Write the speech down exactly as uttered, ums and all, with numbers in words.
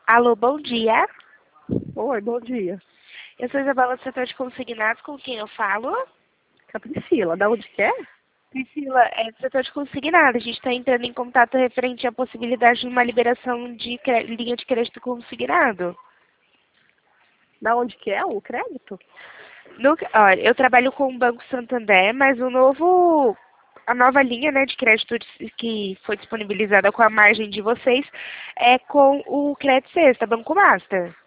Alô, bom dia. Oi, bom dia. Eu sou Isabela do setor de consignados, com quem eu falo? É a Priscila, da onde que é? Priscila, é do setor de consignados. A gente está entrando em contato referente à possibilidade de uma liberação de cre- linha de crédito consignado. Da onde que é o crédito? No, olha, eu trabalho com o Banco Santander, mas o novo, a nova linha, né, de crédito dis- que foi disponibilizada com a margem de vocês é com o Crédito Sexta, Banco Master.